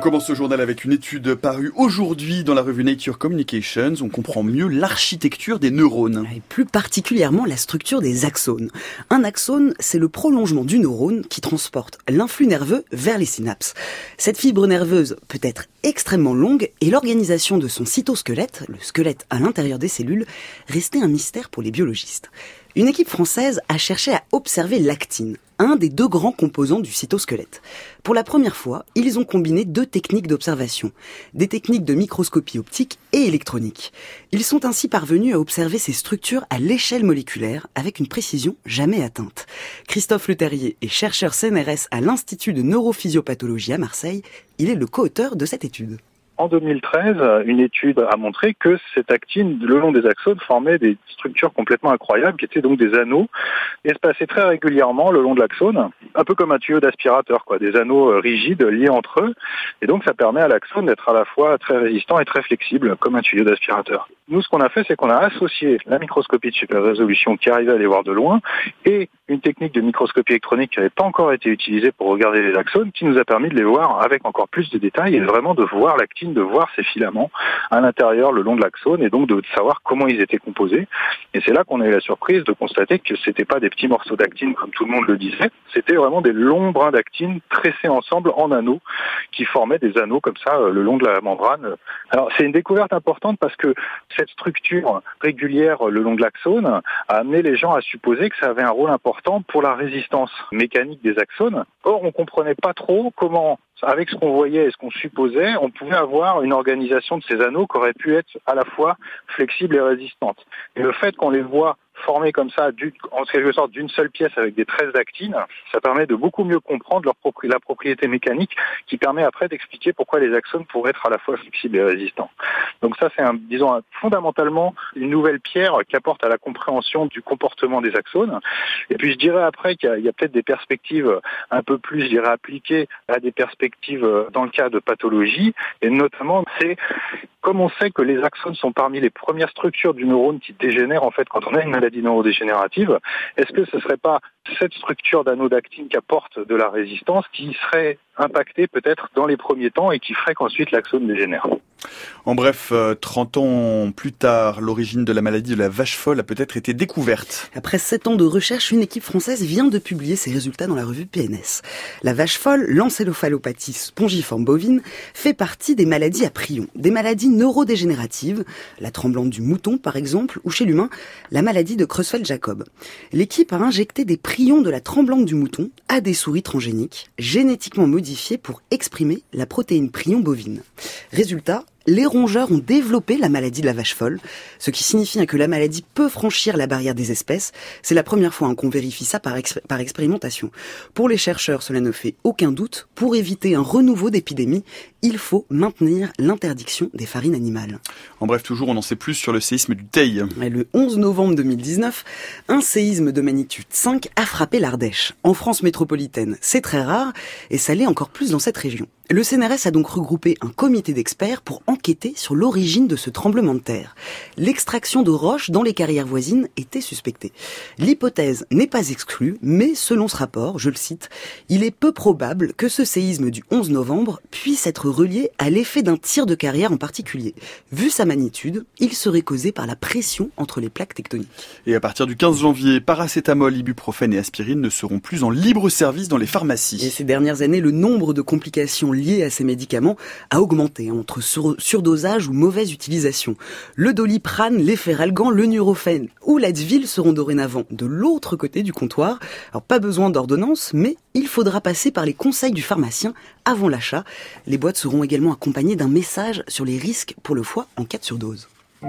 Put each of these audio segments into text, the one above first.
commence ce journal avec une étude parue aujourd'hui dans la revue Nature Communications. On comprend mieux l'architecture des neurones. Et plus particulièrement la structure des axones. Un axone, c'est le prolongement du neurone qui transporte l'influx nerveux vers les synapses. Cette fibre nerveuse peut être extrêmement longue et l'organisation de son cytosquelette, le squelette à l'intérieur des cellules, restait un mystère pour les biologistes. Une équipe française a cherché à observer l'actine, un des deux grands composants du cytosquelette. Pour la première fois, ils ont combiné deux techniques d'observation, des techniques de microscopie optique et électronique. Ils sont ainsi parvenus à observer ces structures à l'échelle moléculaire avec une précision jamais atteinte. Christophe Leterrier est chercheur CNRS à l'Institut de neurophysiopathologie à Marseille. Il est le co-auteur de cette étude. En 2013, une étude a montré que cette actine, le long des axones, formait des structures complètement incroyables, qui étaient donc des anneaux espacés très régulièrement le long de l'axone, un peu comme un tuyau d'aspirateur, des anneaux rigides liés entre eux. Et donc, ça permet à l'axone d'être à la fois très résistant et très flexible, comme un tuyau d'aspirateur. Nous, ce qu'on a fait, c'est qu'on a associé la microscopie de super résolution qui arrivait à les voir de loin et une technique de microscopie électronique qui n'avait pas encore été utilisée pour regarder les axones, qui nous a permis de les voir avec encore plus de détails et vraiment de voir l'actine, de voir ces filaments à l'intérieur, le long de l'axone, et donc de savoir comment ils étaient composés. Et c'est là qu'on a eu la surprise de constater que c'était pas des petits morceaux d'actine comme tout le monde le disait, c'était vraiment des longs brins d'actine tressés ensemble en anneaux, qui formaient des anneaux comme ça le long de la membrane. Alors c'est une découverte importante parce que cette structure régulière le long de l'axone a amené les gens à supposer que ça avait un rôle important pour la résistance mécanique des axones. Or, on comprenait pas trop comment, avec ce qu'on voyait et ce qu'on supposait, on pouvait avoir une organisation de ces anneaux qui aurait pu être à la fois flexible et résistante. Et le fait qu'on les voit formés comme ça, en quelque sorte d'une seule pièce avec des tresses d'actine, ça permet de beaucoup mieux comprendre la propriété mécanique qui permet après d'expliquer pourquoi les axones pourraient être à la fois flexibles et résistants. Donc ça, c'est fondamentalement une nouvelle pierre qui apporte à la compréhension du comportement des axones. Et puis je dirais après qu'il y a peut-être des perspectives un peu plus, appliquées à des perspectives dans le cas de pathologie, et notamment c'est comme on sait que les axones sont parmi les premières structures du neurone qui dégénèrent en fait quand on a une maladie neurodégénérative, est-ce que ce serait pas cette structure d'anneau d'actine qui apporte de la résistance qui serait impactée peut-être dans les premiers temps et qui ferait qu'ensuite l'axone dégénère? En bref, 30 ans plus tard, l'origine de la maladie de la vache folle a peut-être été découverte. Après 7 ans de recherche, une équipe française vient de publier ses résultats dans la revue PNS. La vache folle, l'encéphalopathie spongiforme bovine, fait partie des maladies à prions, des maladies neurodégénératives, la tremblante du mouton par exemple, ou chez l'humain, la maladie de Creutzfeldt-Jakob. L'équipe a injecté des prions de la tremblante du mouton à des souris transgéniques, génétiquement modifiées pour exprimer la protéine prion bovine. Résultat, les rongeurs ont développé la maladie de la vache folle, ce qui signifie que la maladie peut franchir la barrière des espèces. C'est la première fois qu'on vérifie ça par expérimentation. Pour les chercheurs, cela ne fait aucun doute. Pour éviter un renouveau d'épidémie, il faut maintenir l'interdiction des farines animales. En bref, toujours, on en sait plus sur le séisme du Teil. Le 11 novembre 2019, un séisme de magnitude 5 a frappé l'Ardèche. En France métropolitaine, c'est très rare, et ça l'est encore plus dans cette région. Le CNRS a donc regroupé un comité d'experts pour enquêter sur l'origine de ce tremblement de terre. L'extraction de roches dans les carrières voisines était suspectée. L'hypothèse n'est pas exclue, mais selon ce rapport, je le cite, « Il est peu probable que ce séisme du 11 novembre puisse être relié à l'effet d'un tir de carrière en particulier. Vu sa magnitude, il serait causé par la pression entre les plaques tectoniques. » Et à partir du 15 janvier, paracétamol, ibuprofène et aspirine ne seront plus en libre service dans les pharmacies. Et ces dernières années, le nombre de complications liées à ces médicaments a augmenté entre surdosage ou mauvaise utilisation. Le Doliprane, l'Efferalgan, le Nurofen ou l'Advil seront dorénavant de l'autre côté du comptoir. Alors pas besoin d'ordonnance, mais il faudra passer par les conseils du pharmacien avant l'achat. Les boîtes seront également accompagnées d'un message sur les risques pour le foie en cas de surdose.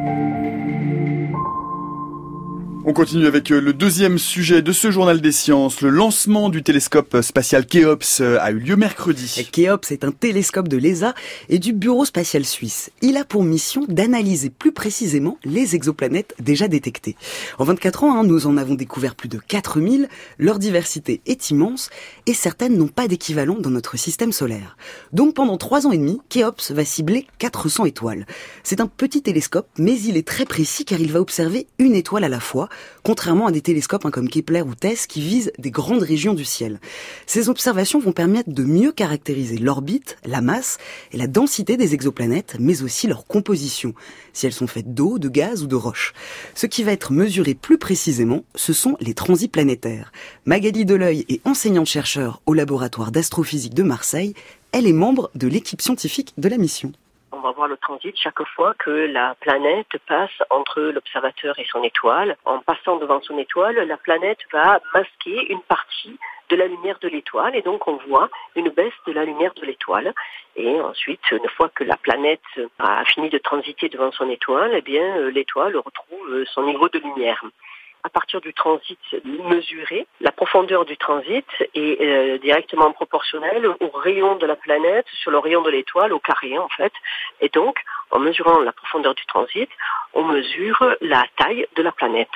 On continue avec le deuxième sujet de ce journal des sciences. Le lancement du télescope spatial Khéops a eu lieu mercredi. Khéops est un télescope de l'ESA et du Bureau spatial suisse. Il a pour mission d'analyser plus précisément les exoplanètes déjà détectées. En 24 ans, nous en avons découvert plus de 4000. Leur diversité est immense et certaines n'ont pas d'équivalent dans notre système solaire. Donc pendant 3 ans et demi, Khéops va cibler 400 étoiles. C'est un petit télescope, mais il est très précis car il va observer une étoile à la fois. contrairement à des télescopes comme Kepler ou TESS qui visent des grandes régions du ciel. Ces observations vont permettre de mieux caractériser l'orbite, la masse et la densité des exoplanètes, mais aussi leur composition, si elles sont faites d'eau, de gaz ou de roches. Ce qui va être mesuré plus précisément, ce sont les transits planétaires. Magali Deleuil est enseignante-chercheur au laboratoire d'astrophysique de Marseille. Elle est membre de l'équipe scientifique de la mission. On va voir le transit chaque fois que la planète passe entre l'observateur et son étoile. En passant devant son étoile, la planète va masquer une partie de la lumière de l'étoile et donc on voit une baisse de la lumière de l'étoile. Et ensuite, une fois que la planète a fini de transiter devant son étoile, eh bien l'étoile retrouve son niveau de lumière. À partir du transit mesuré, la profondeur du transit est directement proportionnelle au rayon de la planète sur le rayon de l'étoile, au carré en fait. Et donc, en mesurant la profondeur du transit, on mesure la taille de la planète.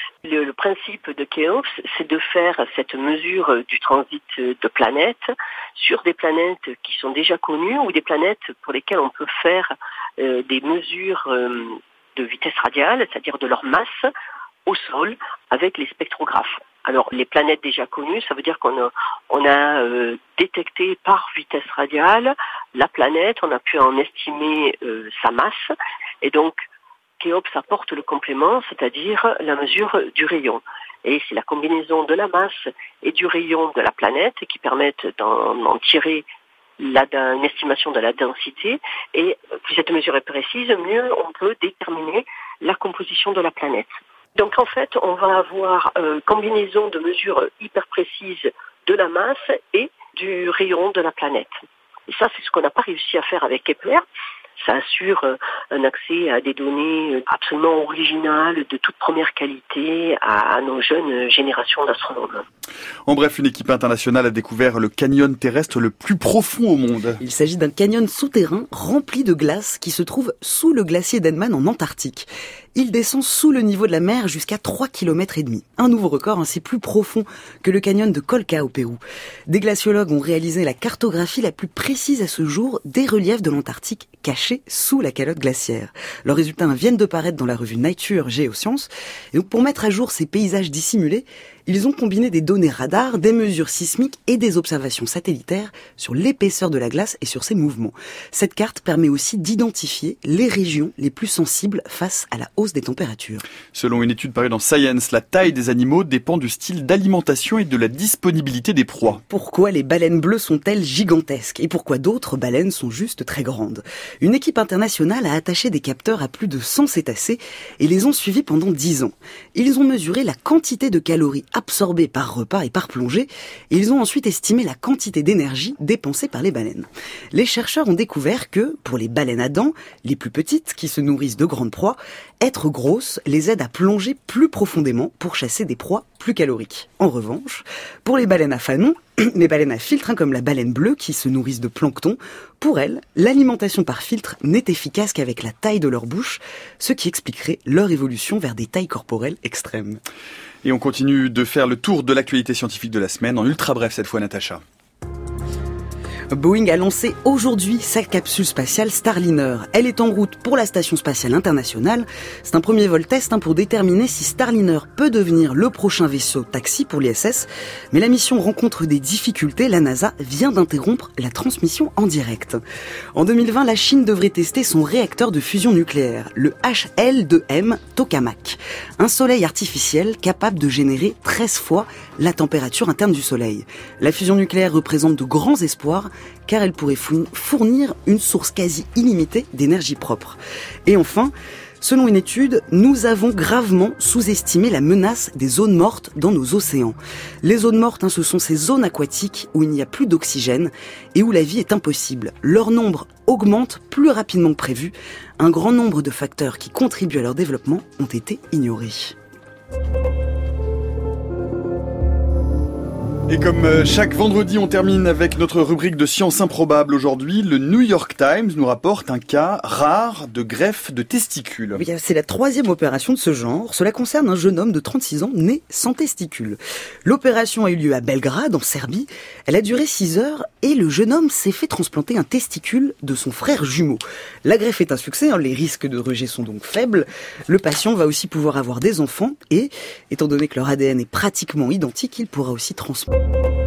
Le principe de Khéops, c'est de faire cette mesure du transit de planètes sur des planètes qui sont déjà connues ou des planètes pour lesquelles on peut faire des mesures de vitesse radiale, c'est-à-dire de leur masse, au sol avec les spectrographes. Alors les planètes déjà connues, ça veut dire qu'on a détecté par vitesse radiale la planète, on a pu en estimer sa masse et donc Khéops apporte le complément, c'est-à-dire la mesure du rayon. Et c'est la combinaison de la masse et du rayon de la planète qui permettent d'en tirer une estimation de la densité et plus cette mesure est précise, mieux on peut déterminer la composition de la planète. Donc en fait, on va avoir combinaison de mesures hyper précises de la masse et du rayon de la planète. Et ça, c'est ce qu'on n'a pas réussi à faire avec Kepler. Ça assure un accès à des données absolument originales, de toute première qualité, à nos jeunes générations d'astronomes. En bref, une équipe internationale a découvert le canyon terrestre le plus profond au monde. Il s'agit d'un canyon souterrain rempli de glace qui se trouve sous le glacier d'Henman en Antarctique. Il descend sous le niveau de la mer jusqu'à 3,5 km. Un nouveau record, c'est plus profond que le canyon de Colca au Pérou. Des glaciologues ont réalisé la cartographie la plus précise à ce jour des reliefs de l'Antarctique cachés sous la calotte glaciaire. Leurs résultats viennent de paraître dans la revue Nature Geoscience. Et donc pour mettre à jour ces paysages dissimulés, ils ont combiné des données radars, des mesures sismiques et des observations satellitaires sur l'épaisseur de la glace et sur ses mouvements. Cette carte permet aussi d'identifier les régions les plus sensibles face à la hausse des températures. Selon une étude parue dans Science, la taille des animaux dépend du style d'alimentation et de la disponibilité des proies. Pourquoi les baleines bleues sont-elles gigantesques et pourquoi d'autres baleines sont juste très grandes? Une équipe internationale a attaché des capteurs à plus de 100 cétacés et les ont suivis pendant 10 ans. Ils ont mesuré la quantité de calories absorbées par repas et par plongée et ils ont ensuite estimé la quantité d'énergie dépensée par les baleines. Les chercheurs ont découvert que, pour les baleines à dents, les plus petites qui se nourrissent de grandes proies, être grosses les aide à plonger plus profondément pour chasser des proies plus caloriques. En revanche, pour les baleines à fanon, les baleines à filtre, comme la baleine bleue qui se nourrissent de plancton, pour elles, l'alimentation par filtre n'est efficace qu'avec la taille de leur bouche, ce qui expliquerait leur évolution vers des tailles corporelles extrêmes. Et on continue de faire le tour de l'actualité scientifique de la semaine, en ultra bref cette fois, Natacha. Boeing a lancé aujourd'hui sa capsule spatiale Starliner. Elle est en route pour la Station Spatiale Internationale. C'est un premier vol test pour déterminer si Starliner peut devenir le prochain vaisseau taxi pour l'ISS. Mais la mission rencontre des difficultés. La NASA vient d'interrompre la transmission en direct. En 2020, la Chine devrait tester son réacteur de fusion nucléaire, le HL2M Tokamak. Un soleil artificiel capable de générer 13 fois la température interne du Soleil. La fusion nucléaire représente de grands espoirs car elle pourrait fournir une source quasi illimitée d'énergie propre. Et enfin, selon une étude, nous avons gravement sous-estimé la menace des zones mortes dans nos océans. Les zones mortes, ce sont ces zones aquatiques où il n'y a plus d'oxygène et où la vie est impossible. Leur nombre augmente plus rapidement que prévu. Un grand nombre de facteurs qui contribuent à leur développement ont été ignorés. Et comme chaque vendredi, on termine avec notre rubrique de science improbable. Aujourd'hui, le New York Times nous rapporte un cas rare de greffe de testicules. Oui, c'est la 3e opération de ce genre. Cela concerne un jeune homme de 36 ans né sans testicules. L'opération a eu lieu à Belgrade, en Serbie. Elle a duré 6 heures et le jeune homme s'est fait transplanter un testicule de son frère jumeau. La greffe est un succès, les risques de rejet sont donc faibles. Le patient va aussi pouvoir avoir des enfants et, étant donné que leur ADN est pratiquement identique, il pourra aussi transmettre.